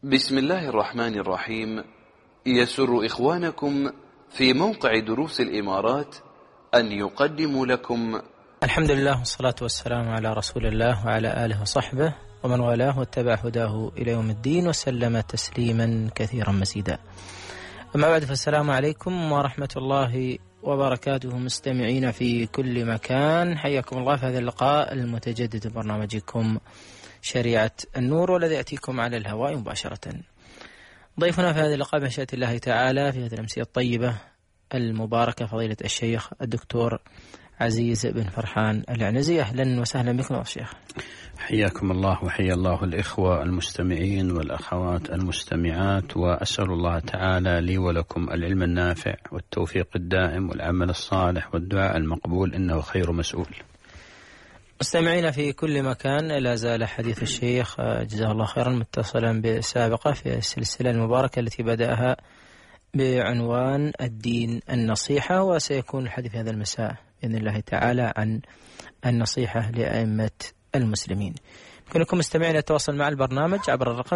بسم الله الرحمن الرحيم. يسر إخوانكم في موقع دروس الإمارات أن يقدموا لكم الحمد لله والصلاة والسلام على رسول الله وعلى آله وصحبه ومن والاه واتبع هداه إلى يوم الدين وسلم تسليما كثيرا مزيدا. أما بعد، فالسلام عليكم ورحمة الله وبركاته مستمعين في كل مكان، حياكم الله في هذا اللقاء المتجدد برنامجكم شريعة النور، والذي يأتيكم على الهواء مباشرة. ضيفنا في هذا اللقاء بمشيئة الله تعالى في هذه الأمسية الطيبة المباركة فضيلة الشيخ الدكتور عزيز بن فرحان العنزي. أهلا وسهلا بكم يا شيخ. حياكم الله وحيا الله الإخوة المستمعين والأخوات المستمعات، وأسأل الله تعالى لي ولكم العلم النافع والتوفيق الدائم والعمل الصالح والدعاء المقبول، إنه خير مسؤول. مستمعين في كل مكان، لا زال حديث الشيخ جزاه الله خيرا متصلا بسابقة في السلسلة المباركة التي بدأها بعنوان الدين النصيحة، وسيكون الحديث هذا المساء بإذن الله تعالى عن النصيحة لأئمة المسلمين. يمكنكم مستمعين التواصل مع البرنامج عبر الرقم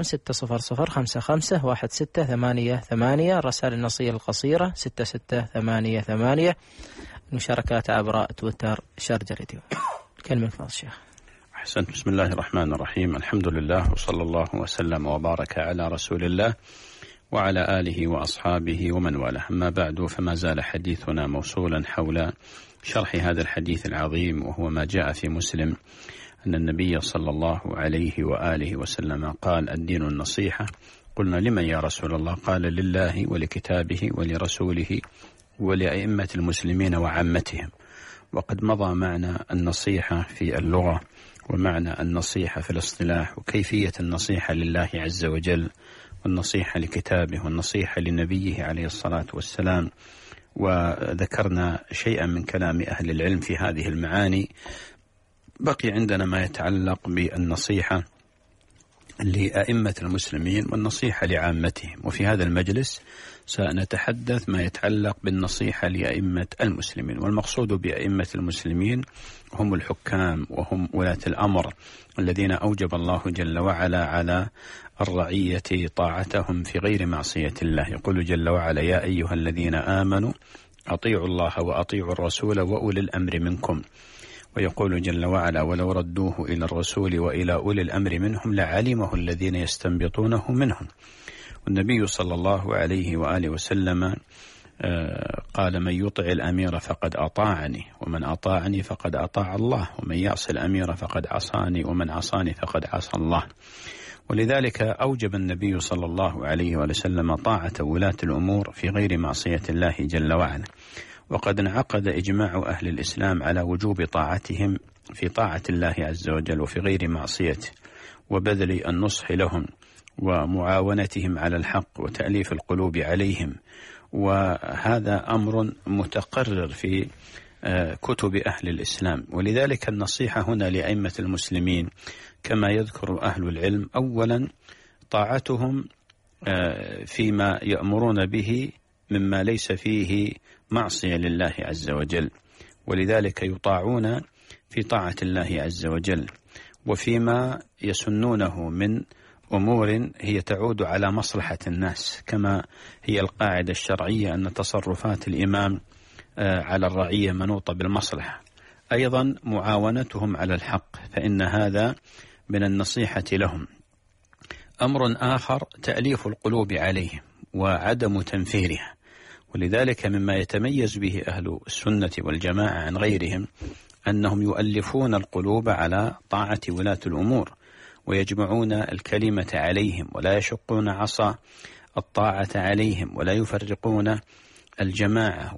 600551688، الرسائل النصية القصيرة 6688، المشاركات عبر تويتر شارجة راديو. كلمة فضل الشيخ. أحسنت. بسم الله الرحمن الرحيم، الحمد لله وصلى الله وسلم وبارك على رسول الله وعلى آله وأصحابه ومن والاه. أما بعد، فما زال حديثنا موصولا حول شرح هذا الحديث العظيم، وهو ما جاء في مسلم أن النبي صلى الله عليه وآله وسلم قال: الدين النصيحة. قلنا: لمن يا رسول الله؟ قال: لله ولكتابه ولرسوله ولأئمة المسلمين وعامتهم. وقد مضى معنى النصيحة في اللغة ومعنى النصيحة في الاصطلاح وكيفية النصيحة لله عز وجل والنصيحة لكتابه والنصيحة لنبيه عليه الصلاة والسلام، وذكرنا شيئا من كلام أهل العلم في هذه المعاني. بقي عندنا ما يتعلق بالنصيحة لأئمة المسلمين والنصيحة لعامتهم، وفي هذا المجلس سنتحدث ما يتعلق بالنصيحة لأئمة المسلمين. والمقصود بأئمة المسلمين هم الحكام وهم ولاة الأمر الذين أوجب الله جل وعلا على الرعية طاعتهم في غير معصية الله. يقول جل وعلا: يا أيها الذين آمنوا أطيعوا الله وأطيعوا الرسول وأولي الأمر منكم. ويقول جل وعلا: ولو ردوه إلى الرسول وإلى أولي الأمر منهم لعلمه الذين يستنبطونه منهم. والنبي صلى الله عليه وآله وسلم قال: من يطع الأمير فقد أطاعني، ومن أطاعني فقد أطاع الله، ومن يعص الأمير فقد عصاني، ومن عصاني فقد عصى الله. ولذلك أوجب النبي صلى الله عليه وآله وسلم طاعة ولاة الأمور في غير معصية الله جل وعلا. وقد انعقد إجماع أهل الإسلام على وجوب طاعتهم في طاعة الله عز وجل وفي غير معصيته، وبذل النصح لهم ومعاونتهم على الحق وتأليف القلوب عليهم. وهذا أمر متقرر في كتب أهل الإسلام. ولذلك النصيحة هنا لأئمة المسلمين كما يذكر أهل العلم: أولا طاعتهم فيما يأمرون به مما ليس فيه معصية لله عز وجل، ولذلك يطاعون في طاعة الله عز وجل، وفيما يسنونه من أمور هي تعود على مصلحة الناس، كما هي القاعدة الشرعية أن تصرفات الإمام على الرعية منوطة بالمصلحة. أيضا معاونتهم على الحق، فإن هذا من النصيحة لهم. أمر آخر تأليف القلوب عليهم وعدم تنفيرها، ولذلك مما يتميز به أهل السنة والجماعة عن غيرهم أنهم يؤلفون القلوب على طاعة ولاة الأمور، ويجمعون الكلمة عليهم، ولا يشقون عصا الطاعة عليهم، ولا يفرقون الجماعة.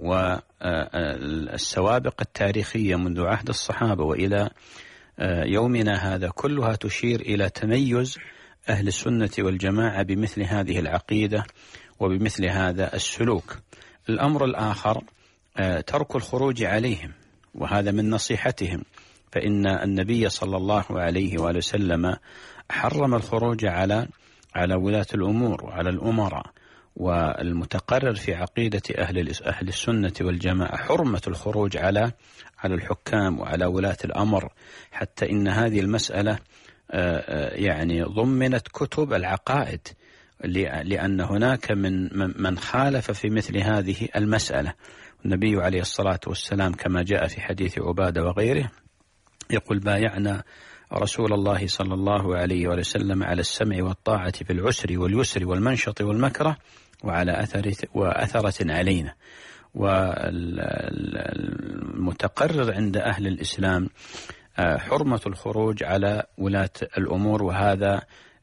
والسوابق التاريخية منذ عهد الصحابة وإلى يومنا هذا كلها تشير إلى تميز أهل السنة والجماعة بمثل هذه العقيدة وبمثل هذا السلوك. الأمر الآخر ترك الخروج عليهم، وهذا من نصيحتهم، فإن النبي صلى الله عليه وآله وسلم حرم الخروج على ولاة الأمور وعلى الأمراء. والمتقرر في عقيدة أهل السنة والجماعة حرمة الخروج على الحكام وعلى ولاة الأمر، حتى إن هذه المسألة يعني ضمنت كتب العقائد لأن هناك من خالف في مثل هذه المسألة. النبي عليه الصلاة والسلام كما جاء في حديث عبادة وغيره يقول: بايعنا رسول الله صلى الله عليه وسلم على السمع والطاعة في العسر واليسر والمنشط والمكره وعلى أثرة علينا. والمتقرر عند أهل الإسلام حرمة الخروج على ولاة الأمور، وهذا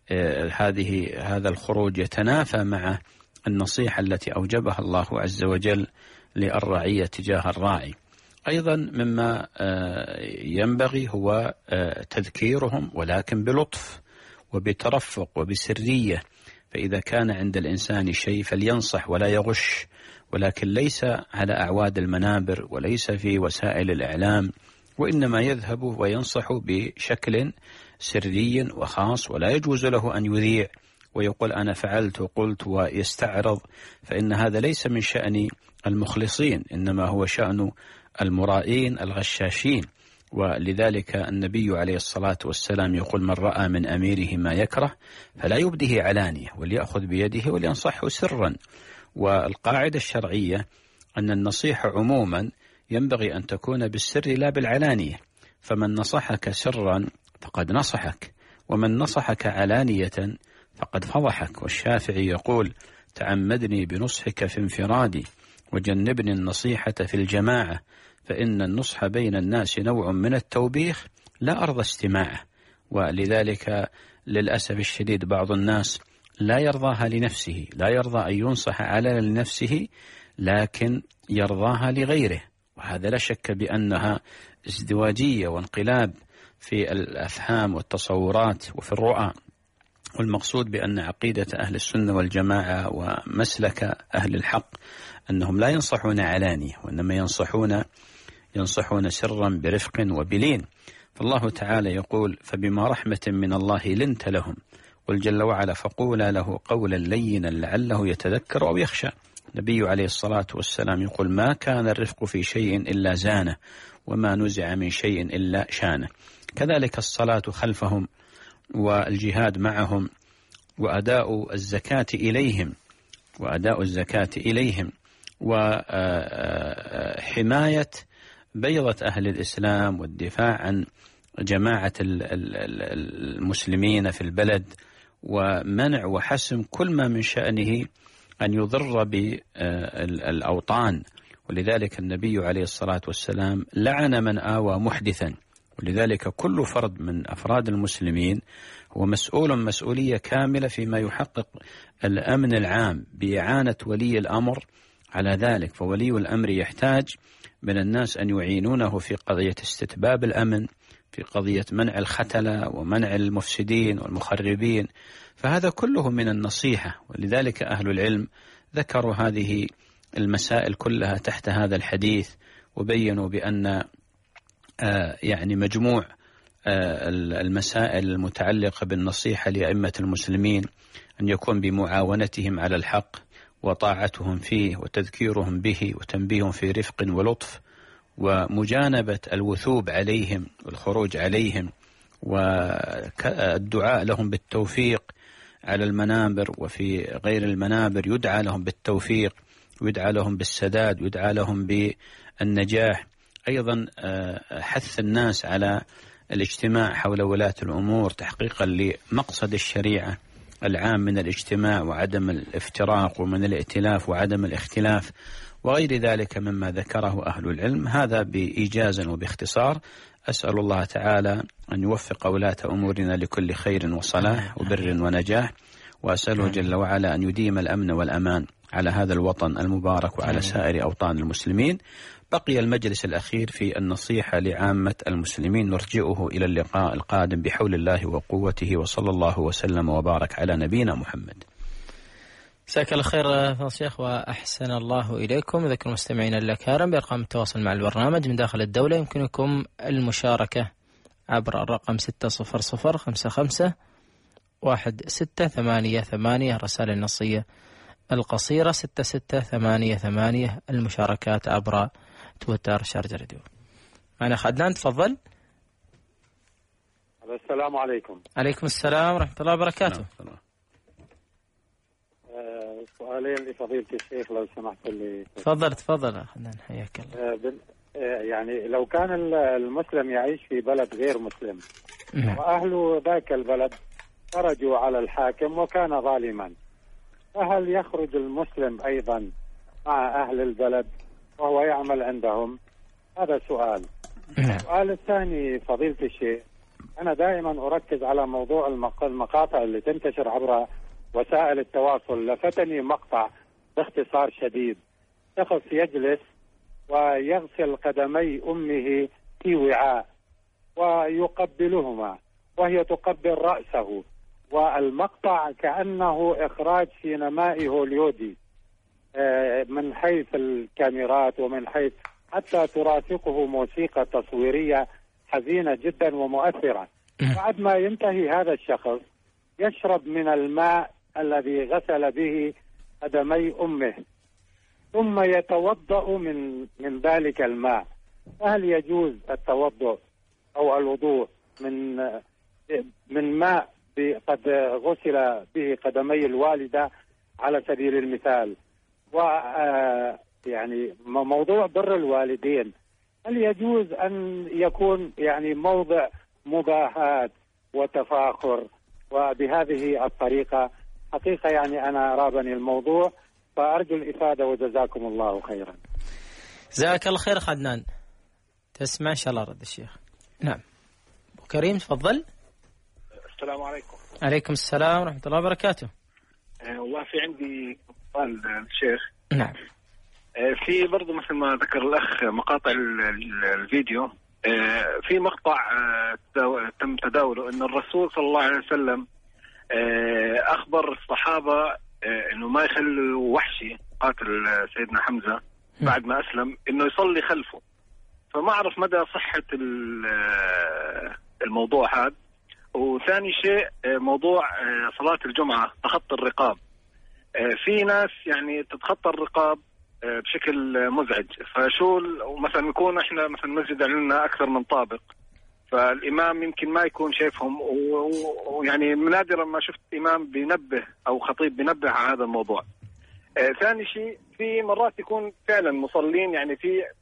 هذا الخروج يتنافى مع النصيحة التي أوجبها الله عز وجل للرعية تجاه الراعي. أيضا مما ينبغي هو تذكيرهم، ولكن بلطف وبترفق وبسرية. فإذا كان عند الإنسان شيء فلينصح ولا يغش، ولكن ليس على أعواد المنابر وليس في وسائل الإعلام، وإنما يذهب وينصح بشكل سري وخاص، ولا يجوز له أن يذيع ويقول أنا فعلت وقلت ويستعرض، فإن هذا ليس من شأن المخلصين، إنما هو شأن المرائين الغشاشين. ولذلك النبي عليه الصلاة والسلام يقول: من رأى من أميره ما يكره فلا يبده علانية وليأخذ بيده ولينصحه سرا. والقاعدة الشرعية أن النصيحة عموما ينبغي أن تكون بالسر لا بالعلانية، فمن نصحك سرا فقد نصحك، ومن نصحك علانية فقد فضحك. والشافعي يقول: تعمدني بنصحك في انفرادي وجنبني النصيحة في الجماعة، فإن النصح بين الناس نوع من التوبيخ لا أرضى استماعه. ولذلك للأسف الشديد بعض الناس لا يرضاها لنفسه، لا يرضى أن ينصح على لنفسه، لكن يرضاها لغيره، وهذا لا شك بأنها ازدواجية وانقلاب في الأفهام والتصورات وفي الرؤى. والمقصود بأن عقيدة أهل السنة والجماعة ومسلك أهل الحق أنهم لا ينصحون علانية، وإنما ينصحون سرا برفق وبلين. فالله تعالى يقول: فبما رحمة من الله لنت لهم، قل جل وعلا: فقولا له قولا لينا لعله يتذكر أو يخشى. النبي عليه الصلاة والسلام يقول: ما كان الرفق في شيء إلا زانه، وما نزع من شيء إلا شانه. كذلك الصلاة خلفهم والجهاد معهم وأداء الزكاة إليهم وحماية بيضة أهل الإسلام والدفاع عن جماعة المسلمين في البلد، ومنع وحسم كل ما من شأنه أن يضر بالأوطان. ولذلك النبي عليه الصلاة والسلام لعن من آوى محدثا. ولذلك كل فرد من أفراد المسلمين هو مسؤولية كاملة فيما يحقق الأمن العام بإعانة ولي الأمر على ذلك. فولي الأمر يحتاج من الناس أن يعينونه في قضية استتباب الأمن، في قضية منع الختلة ومنع المفسدين والمخربين، فهذا كله من النصيحة. ولذلك أهل العلم ذكروا هذه المسائل كلها تحت هذا الحديث، وبينوا بأن يعني مجموع المسائل المتعلقة بالنصيحة لأئمة المسلمين أن يكون بمعاونتهم على الحق وطاعتهم فيه وتذكيرهم به وتنبيههم في رفق ولطف، ومجانبة الوثوب عليهم والخروج عليهم، والدعاء لهم بالتوفيق على المنابر وفي غير المنابر، يدعى لهم بالتوفيق ويدعى لهم بالسداد ويدعى لهم بالنجاح. أيضا حث الناس على الاجتماع حول ولاة الأمور تحقيقا لمقصد الشريعة العام من الاجتماع وعدم الافتراق ومن الائتلاف وعدم الاختلاف وغير ذلك مما ذكره أهل العلم. هذا بإيجاز وباختصار. أسأل الله تعالى أن يوفق ولاة أمورنا لكل خير وصلاح وبر ونجاح، وأسأله جل وعلا أن يديم الأمن والأمان على هذا الوطن المبارك وعلى سائر أوطان المسلمين. بقي المجلس الأخير في النصيحة لعامة المسلمين، نرجئه إلى اللقاء القادم بحول الله وقوته، وصلى الله وسلم وبارك على نبينا محمد. جزاك الله خير فضل الشيخ وأحسن الله إليكم. ذكر المستمعين الأكارم بأرقام التواصل مع البرنامج من داخل الدولة، يمكنكم المشاركة عبر الرقم 600551688 رسائل النصية القصيرة 6688 المشاركات عبر تويتر شارجة راديو. معنا أخ عدنان، تفضل. السلام عليكم. عليكم السلام ورحمة الله وبركاته. سؤالين لفضيلة الشيخ لو سمحت لي. تفضل أخنا حياك الله. يعني لو كان المسلم يعيش في بلد غير مسلم وأهل ذاك البلد خرجوا على الحاكم وكان ظالما، فهل يخرج المسلم أيضا مع أهل البلد وهو يعمل عندهم؟ هذا سؤال. السؤال الثاني فضيلة الشيخ، أنا دائما أركز على موضوع المقاطع اللي تنتشر عبر وسائل التواصل. لفتني مقطع باختصار شديد، شخص يجلس ويغسل قدمي أمه في وعاء ويقبلهما وهي تقبل رأسه، والمقطع كأنه إخراج سينمائي هوليودي من حيث الكاميرات ومن حيث حتى ترافقه موسيقى تصويرية حزينة جدا ومؤثرة. بعد ما ينتهي هذا الشخص يشرب من الماء الذي غسل به قدمي أمه ثم يتوضأ من ذلك الماء. فهل يجوز التوضؤ أو الوضوء من ماء قد غسل به قدمي الوالدة على سبيل المثال؟ يعني موضوع بر الوالدين، هل يجوز أن يكون يعني موضع مباهاة وتفاخر وبهذه الطريقة؟ حقيقة يعني أنا رابني الموضوع، فأرجو الإفادة وجزاكم الله خيرا. جزاك الله خير خدنان. تسمع إن شاء الله رد الشيخ. نعم أبو كريم تفضل. السلام عليكم. عليكم السلام ورحمة الله وبركاته. والله في عندي سؤال للشيخ. نعم. في برضو مثل ما ذكر الأخ مقاطع الفيديو، في مقطع تم تداوله أن الرسول صلى الله عليه وسلم أخبر الصحابة أنه ما يخلوا وحشي قاتل سيدنا حمزة بعد ما أسلم أنه يصلي خلفه. فما أعرف مدى صحة الموضوع هذا. وثاني شيء موضوع صلاة الجمعة تخطي الرقاب، في ناس يعني تتخطى الرقاب بشكل مزعج. فشو مثلا يكون احنا مثلا مسجد عندنا أكثر من طابق، فالإمام يمكن ما يكون شايفهم، ويعني نادرا ما شفت إمام بينبه أو خطيب بينبه على هذا الموضوع. ثاني شيء في مرات يكون فعلا مصلين يعني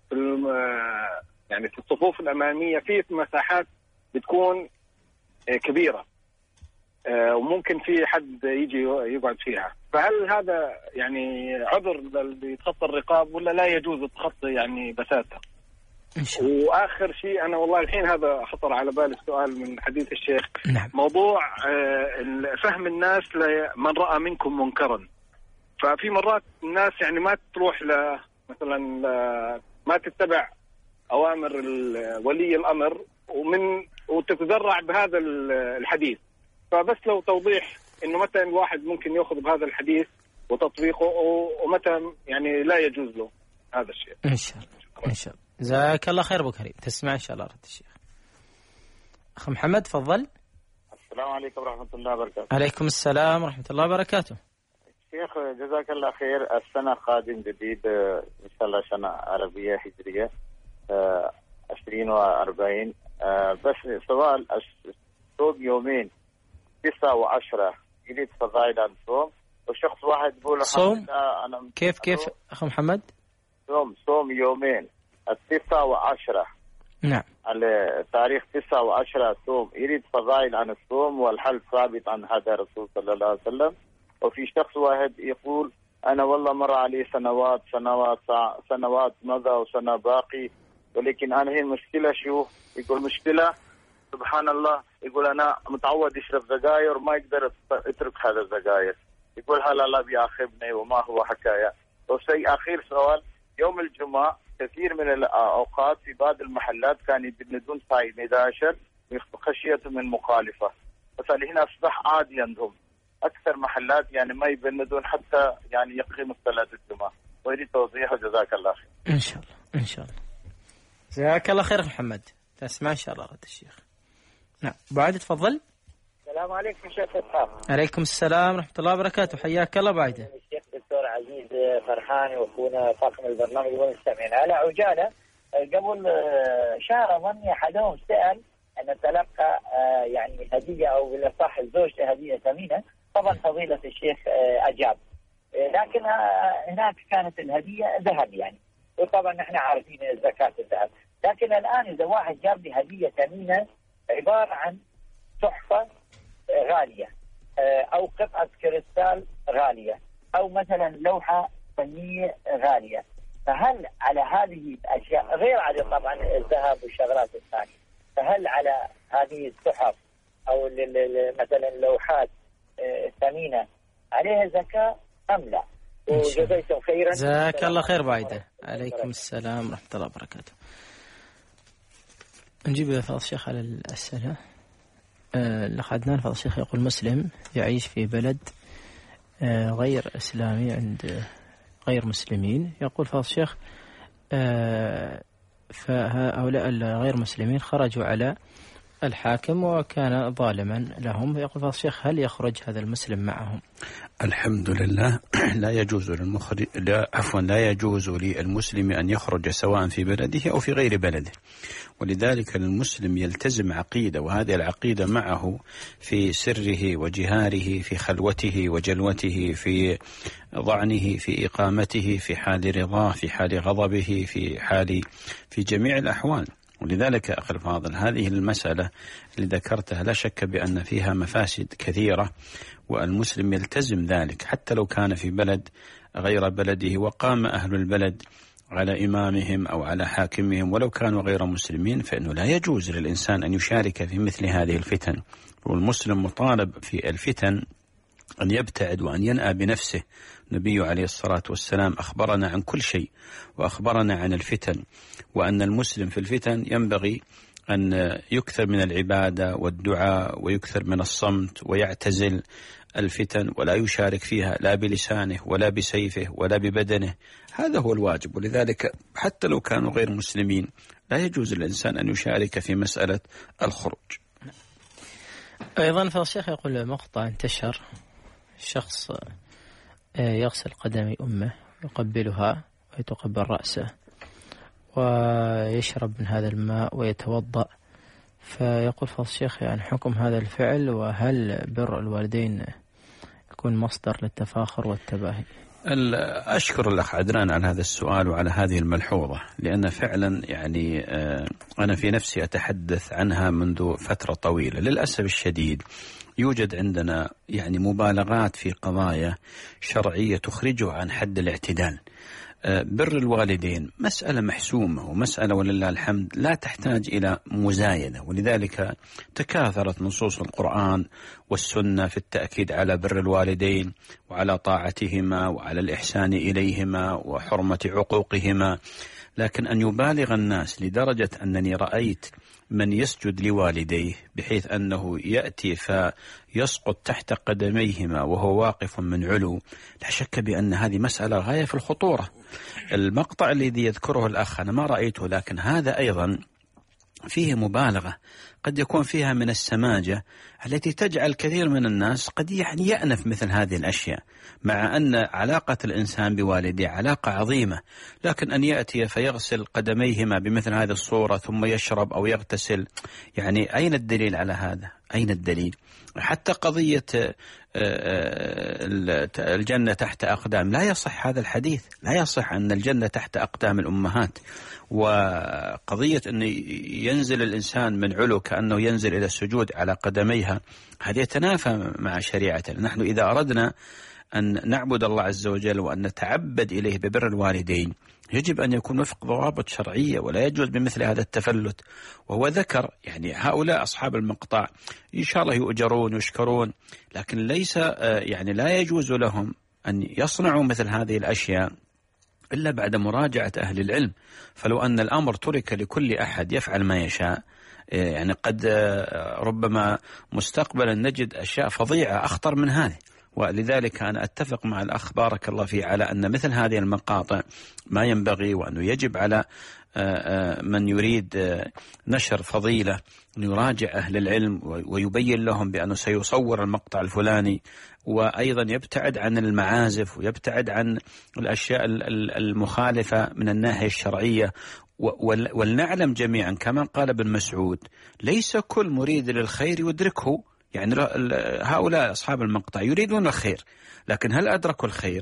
في الصفوف الأمامية في مساحات بتكون كبيرة وممكن في حد يجي يقعد فيها، فهل هذا يعني عذر اللي يتخطى الرقاب ولا لا يجوز التخطي يعني بساطة؟ وآخر شيء أنا والله الحين هذا خطر على بالي السؤال من حديث الشيخ. نعم. موضوع فهم الناس لمن رأى منكم منكرا. ففي مرات الناس يعني ما تروح مثلا ما تتبع أوامر ولي الأمر وتتذرع بهذا الحديث. فبس لو توضيح إنه متى الواحد ممكن يأخذ بهذا الحديث وتطبيقه ومتى يعني لا يجوز له هذا الشيء. إن شاء الله إن شاء الله. جزاك الله خير أبو كريم. تسمع إن شاء الله رد الشيخ. أخ محمد تفضل. السلام عليكم ورحمة الله وبركاته. عليكم السلام ورحمة الله وبركاته. شيخ جزاك الله خير. السنة قادم جديد إن شاء الله سنة عربية هجرية 2040. بس سؤال، صوم يومين 9 و10 يريد فضائل عن صوم، وشخص واحد يقول صوم أنا كيف أخ محمد؟ صوم يومين 9 و10. نعم. على تاريخ 9 و10 صوم، يريد فضائل عن الصوم والحل ثابت عن هذا الرسول صلى الله عليه وسلم. وفي شخص واحد يقول أنا والله مر علي سنوات مضى وسنة باقي، ولكن أنا هي المشكلة شو؟ يقول مشكلة سبحان الله، يقول أنا متعود يشرب سجاير وما يقدر يترك هذا السجاير. يقول هلا لا بيأخذني وما هو حكاية. وشيء أخير سؤال، يوم الجمعة كثير من الأوقات في بعض المحلات كانوا يبندون صايم 11 خشية من مخالفة، بس هنا أصبح عادي عندهم أكثر محلات يعني ما يبندون حتى يعني يقيموا صلاة الجمعة. ويريد توضيح وجزاك الله خير. إن شاء الله إن شاء الله. جزاك الله خير محمد. تسمع إن شاء الله رد الشيخ. نعم بعد تفضل. السلام عليكم شيخ إسحاق. عليكم السلام ورحمة الله وبركاته. حياك الله بعده. الشيخ دكتور عزيز فرحاني واخونا طاقم البرنامج والمستمعين. على عجالة قبل شهر ظني أحدهم سأل أن تلقى يعني هدية أو بالأصح زوجته هدية ثمينة. طبعا فضيلة الشيخ أجاب لكن هناك كانت الهدية ذهب يعني، وطبعا نحن عارفين زكاة الذهب. لكن الآن إذا واحد جاب لي هدية ثمينة عبارة عن تحفة غالية أو قطعة كريستال غالية أو مثلا لوحة فنية غالية، فهل على هذه الأشياء غير على طبعا الذهب والشغلات الثانية، فهل على هذه التحف أو مثلا اللوحات الثمينة عليها زكاة أم لا؟ وجزاكم خيرا. جزاك الله خير بعيدة. عليكم السلام ورحمة الله وبركاته. نجيب فضل الشيخ على الأسئلة. الأخ عدنان فضل الشيخ يقول مسلم يعيش في بلد غير إسلامي عند غير مسلمين، يقول فضل الشيخ فهؤلاء الغير مسلمين خرجوا على الحاكم وكان ظالما لهم، يقول فضل الشيخ هل يخرج هذا المسلم معهم؟ الحمد لله. لا يجوز للمسلم أن يخرج سواء في بلده أو في غير بلده، ولذلك المسلم يلتزم عقيدة، وهذه العقيدة معه في سره وجهاره، في خلوته وجلوته، في ضعنه، في إقامته، في حال رضاه، في حال غضبه، في جميع الأحوال. ولذلك أخي الفاضل هذه المسألة اللي ذكرتها لا شك بأن فيها مفاسد كثيرة، والمسلم يلتزم ذلك حتى لو كان في بلد غير بلده وقام أهل البلد على إمامهم أو على حاكمهم ولو كانوا غير مسلمين، فإنه لا يجوز للإنسان أن يشارك في مثل هذه الفتن. والمسلم مطالب في الفتن أن يبتعد وأن ينأى بنفسه. النبي عليه الصلاة والسلام أخبرنا عن كل شيء، وأخبرنا عن الفتن، وأن المسلم في الفتن ينبغي أن يكثر من العبادة والدعاء ويكثر من الصمت ويعتزل الفتن ولا يشارك فيها لا بلسانه ولا بسيفه ولا ببدنه. هذا هو الواجب. ولذلك حتى لو كانوا غير مسلمين لا يجوز للإنسان أن يشارك في مسألة الخروج. أيضا فالشيخ يقول مقطع انتشر، شخص يغسل قدم أمه يقبلها ويتقبل رأسه ويشرب من هذا الماء ويتوضأ، فيقول فضل الشيخ يعني حكم هذا الفعل، وهل بر الوالدين يكون مصدر للتفاخر والتباهي؟ أشكر الأخ عدنان على هذا السؤال وعلى هذه الملحوظة، لأن فعلا يعني أنا في نفسي أتحدث عنها منذ فترة طويلة. للأسف الشديد يوجد عندنا يعني مبالغات في قضايا شرعية تخرجه عن حد الاعتدال. بر الوالدين مسألة محسومة ومسألة ولله الحمد لا تحتاج إلى مزايدة، ولذلك تكاثرت نصوص القرآن والسنة في التأكيد على بر الوالدين وعلى طاعتهما وعلى الإحسان إليهما وحرمة عقوقهما. لكن أن يبالغ الناس لدرجة أنني رأيت من يسجد لوالديه بحيث أنه يأتي فيسقط تحت قدميهما وهو واقف من علو، لا شك بأن هذه مسألة غاية في الخطورة. المقطع الذي يذكره الأخ أنا ما رأيته، لكن هذا أيضا فيه مبالغة قد يكون فيها من السماجة التي تجعل كثير من الناس قد يعني يأنف مثل هذه الأشياء، مع أن علاقة الإنسان بوالديه علاقة عظيمة. لكن أن يأتي فيغسل قدميهما بمثل هذه الصورة ثم يشرب أو يغتسل، يعني أين الدليل على هذا؟ أين الدليل؟ حتى قضية الجنة تحت أقدام لا يصح هذا الحديث، لا يصح أن الجنة تحت أقدام الأمهات. وقضية أن ينزل الإنسان من علو كأنه ينزل إلى السجود على قدميها، هذا يتنافى مع شريعتنا. نحن إذا أردنا أن نعبد الله عز وجل وأن نتعبد إليه ببر الوالدين يجب أن يكون وفق ضوابط شرعية، ولا يجوز بمثل هذا التفلت. وهو ذكر يعني هؤلاء أصحاب المقطع إن شاء الله يؤجرون ويشكرون، لكن ليس يعني لا يجوز لهم أن يصنعوا مثل هذه الأشياء إلا بعد مراجعة أهل العلم. فلو أن الأمر ترك لكل أحد يفعل ما يشاء، يعني قد ربما مستقبلا نجد أشياء فظيعة أخطر من هذه. ولذلك أنا أتفق مع الأخ بارك الله فيه على أن مثل هذه المقاطع ما ينبغي، وأنه يجب على من يريد نشر فضيلة أن يراجع أهل العلم ويبين لهم بأنه سيصور المقطع الفلاني، وأيضا يبتعد عن المعازف ويبتعد عن الأشياء المخالفة من الناحية الشرعية. ولنعلم جميعا كما قال ابن مسعود ليس كل مريد للخير يدركه، يعني هؤلاء أصحاب المقطع يريدون الخير، لكن هل أدركوا الخير؟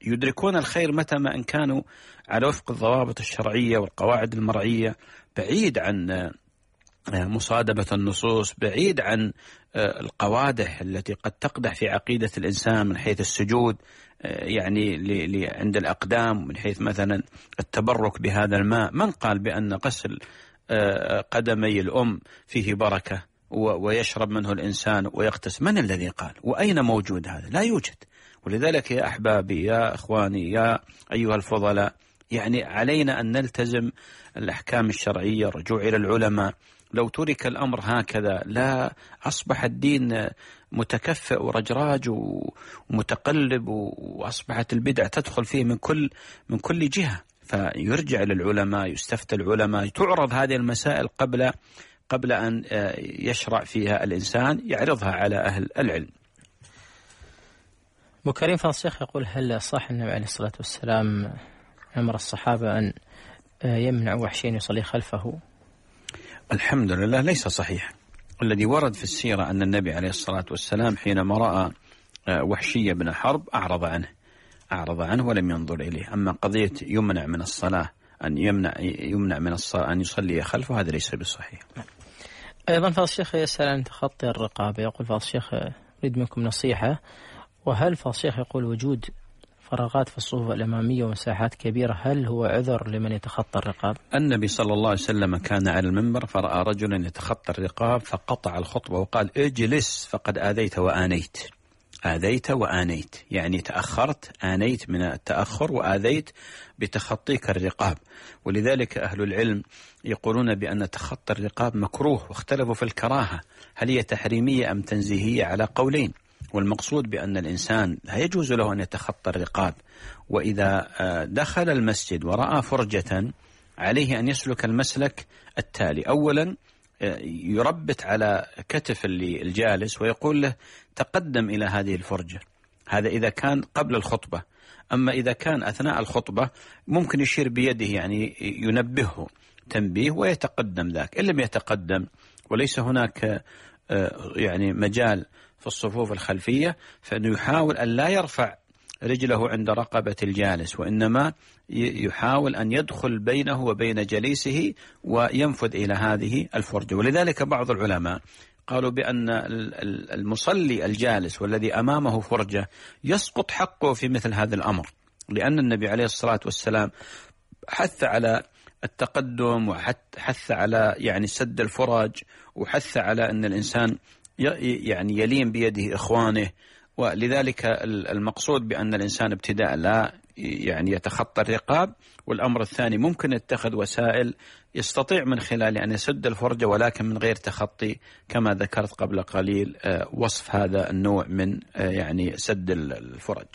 يدركون الخير متى ما إن كانوا على وفق الضوابط الشرعية والقواعد المرعية، بعيد عن مصادمة النصوص، بعيد عن القوادح التي قد تقدح في عقيدة الإنسان من حيث السجود يعني عند الأقدام، من حيث مثلا التبرك بهذا الماء. من قال بأن غسل قدمي الأم فيه بركة ويشرب منه الإنسان ويغتسل؟ من الذي قال؟ وأين موجود هذا؟ لا يوجد. ولذلك يا أحبابي، يا إخواني، يا أيها الفضلاء، يعني علينا أن نلتزم الأحكام الشرعية، الرجوع إلى العلماء. لو ترك الأمر هكذا لا أصبح الدين متكفئ ورجراج ومتقلب، وأصبحت البدع تدخل فيه من كل جهة. فيرجع للعلماء، يستفتى العلماء، تعرض هذه المسائل قبل أن يشرع فيها الإنسان، يعرضها على أهل العلم. أبو كريم فضل الشيخ يقول: هل صح النبي عليه الصلاة والسلام أمر الصحابة أن يمنع وحشين يصلي خلفه؟ الحمد لله ليس صحيح. الذي ورد في السيرة أن النبي عليه الصلاة والسلام حينما رأى وحشي بن حرب أعرض عنه ولم ينظر إليه. أما قضية يمنع من الصلاة، أن يمنع من الصلاة أن يصلي خلفه، هذا ليس بالصحيح. أيضا فضل الشيخ يسأل عن تخطي الرقابة، يقول: فضل الشيخ أريد منكم نصيحة. وهل فضل الشيخ يقول وجود فراغات في الصفوف الأمامية ومساحات كبيرة هل هو عذر لمن يتخطى الرقاب؟ النبي صلى الله عليه وسلم كان على المنبر فرأى رجلا يتخطى الرقاب فقطع الخطبة وقال: اجلس فقد آذيت وآنيت، يعني تأخرت، آنيت من التأخر، وآذيت بتخطيك الرقاب. ولذلك أهل العلم يقولون بأن تخطي الرقاب مكروه، واختلفوا في الكراهة هل هي تحريمية أم تنزيهية على قولين. والمقصود بأن الإنسان لا يجوز له أن يتخطى الرقاب، وإذا دخل المسجد ورأى فرجة عليه أن يسلك المسلك التالي: أولا يربت على كتف الجالس ويقول له: تقدم إلى هذه الفرجة. هذا إذا كان قبل الخطبة. أما إذا كان أثناء الخطبة ممكن يشير بيده، يعني ينبهه تنبيه ويتقدم ذاك. إن لم يتقدم وليس هناك يعني مجال في الصفوف الخلفية، فإنه يحاول أن لا يرفع رجله عند رقبة الجالس، وإنما يحاول أن يدخل بينه وبين جليسه وينفذ إلى هذه الفرجة. ولذلك بعض العلماء قالوا بأن المصلي الجالس والذي أمامه فرجة يسقط حقه في مثل هذا الأمر، لأن النبي عليه الصلاة والسلام حث على التقدم، وحث على يعني سد الفرج، وحث على أن الإنسان يعني يلين بيده إخوانه. ولذلك المقصود بأن الإنسان ابتداء لا يعني يتخطى الرقاب. والأمر الثاني ممكن يتخذ وسائل يستطيع من خلال أن يسد الفرجة، ولكن من غير تخطي، كما ذكرت قبل قليل وصف هذا النوع من يعني سد الفرج.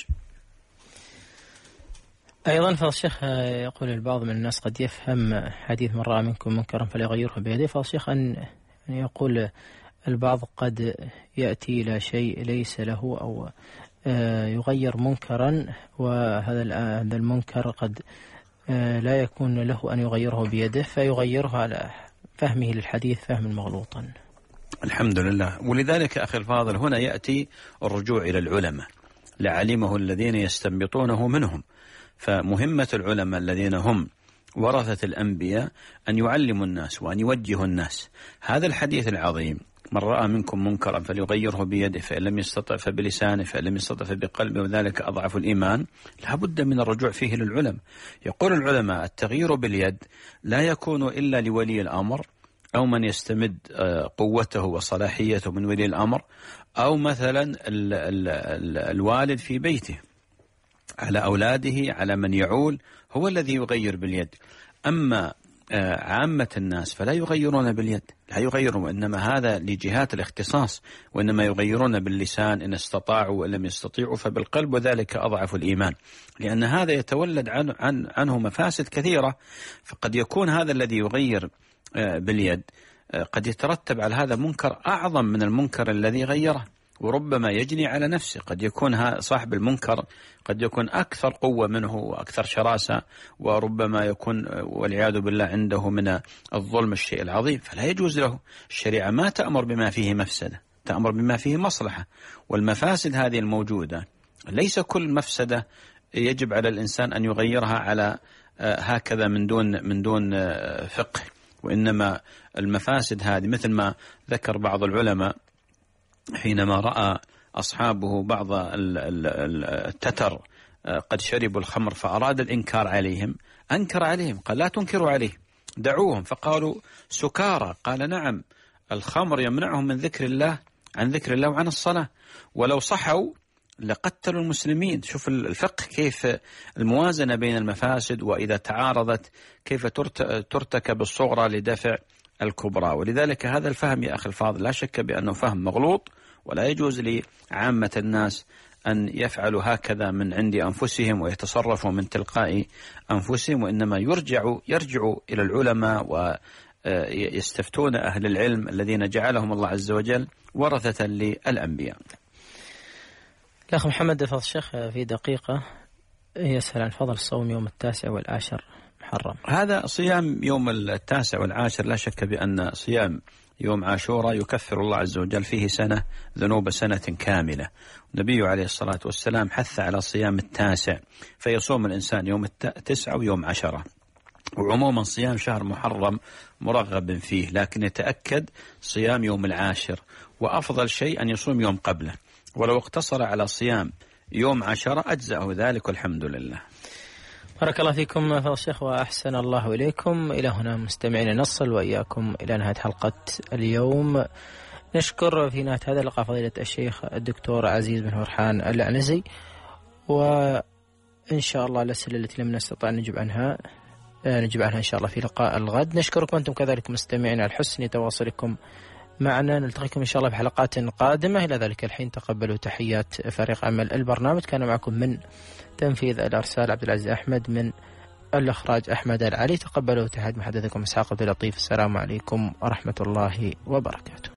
أيضا فضل الشيخ يقول: البعض من الناس قد يفهم حديث من رأى منكم منكرا فليغيره بيده. فضل الشيخ أن يقول البعض قد يأتي إلى شيء ليس له أو يغير منكرا، وهذا المنكر قد لا يكون له أن يغيره بيده، فيغيره على فهمه للحديث فهما مغلوطا. الحمد لله. ولذلك أخي الفاضل هنا يأتي الرجوع إلى العلماء لعلمه الذين يستنبطونه منهم. فمهمة العلماء الذين هم ورثة الأنبياء أن يعلموا الناس وأن يوجهوا الناس. هذا الحديث العظيم: من رأى منكم منكرا فليغيره بيده، فإن لم يستطع فبلسانه، فإن لم يستطع فبقلبه، وذلك أضعف الإيمان. لا بد من الرجوع فيه للعلماء. يقول العلماء: التغيير باليد لا يكون إلا لولي الأمر، أو من يستمد قوته وصلاحيته من ولي الأمر، أو مثلا الوالد في بيته على أولاده، على من يعول، هو الذي يغير باليد. أما عامة الناس فلا يغيرون باليد، لا يغيرون، إنما هذا لجهات الاختصاص، وإنما يغيرون باللسان إن استطاعوا، وإن لم يستطيعوا فبالقلب، وذلك أضعف الإيمان، لأن هذا يتولد عنه مفاسد كثيرة. فقد يكون هذا الذي يغير باليد قد يترتب على هذا منكر أعظم من المنكر الذي غيره، وربما يجني على نفسه. قد يكون صاحب المنكر قد يكون أكثر قوة منه وأكثر شراسة، وربما يكون والعياذ بالله عنده من الظلم الشيء العظيم، فلا يجوز له. الشريعة ما تأمر بما فيه مفسدة، تأمر بما فيه مصلحة. والمفاسد هذه الموجودة ليس كل مفسدة يجب على الإنسان أن يغيرها على هكذا من دون فقه، وإنما المفاسد هذه مثل ما ذكر بعض العلماء حينما رأى أصحابه بعض التتر قد شربوا الخمر فأراد الإنكار عليهم، أنكر عليهم قال لا تنكروا عليه دعوهم، فقالوا سكارى، قال نعم الخمر يمنعهم من ذكر الله، عن ذكر الله وعن الصلاة، ولو صحوا لقتلوا المسلمين. شوف الفقه كيف الموازنة بين المفاسد، وإذا تعارضت كيف ترتكب الصغرى لدفع الكبرى. ولذلك هذا الفهم يا أخي الفاضل لا شك بأنه فهم مغلوط، ولا يجوز لعامة الناس أن يفعلوا هكذا من عند أنفسهم ويتصرفوا من تلقاء أنفسهم، وإنما يرجعوا إلى العلماء ويستفتون أهل العلم الذين جعلهم الله عز وجل ورثة للأنبياء. الأخ محمد فضل الشيخ في دقيقة يسأل عن فضل الصوم يوم 9 والعاشر محرم. هذا صيام يوم 9 والعاشر لا شك بأن صيام يوم عاشوراء يكفر الله عز وجل فيه سنة ذنوب سنة كاملة. النبي عليه الصلاة والسلام حث على صيام 9، فيصوم الإنسان يوم 9 ويوم 10. وعموما صيام شهر محرم مرغب فيه، لكن يتأكد صيام يوم 10، وأفضل شيء أن يصوم يوم قبله، ولو اقتصر على صيام يوم 10 أجزأه ذلك والحمد لله. بارك الله فيكم فضل الشيخ وأحسن الله إليكم. إلى هنا مستمعين نصل وإياكم إلى نهاية حلقة اليوم. نشكر في نهاية هذا اللقاء فضيلة الشيخ الدكتور عزيز بن فرحان العنزي، وإن شاء الله الأسئلة التي لم نستطع نجيب عنها إن شاء الله في لقاء الغد. نشكركم أنتم كذلك مستمعين على حسن تواصلكم معنا. نلتقيكم إن شاء الله في حلقات قادمة. إلى ذلك الحين تقبلوا تحيات فريق عمل البرنامج. كان معكم من تنفيذ الأرسال عبد العزيز أحمد، من الإخراج أحمد العلي. تقبلوا تحيات محدثكم إسحاق عبد اللطيف. السلام عليكم ورحمة الله وبركاته.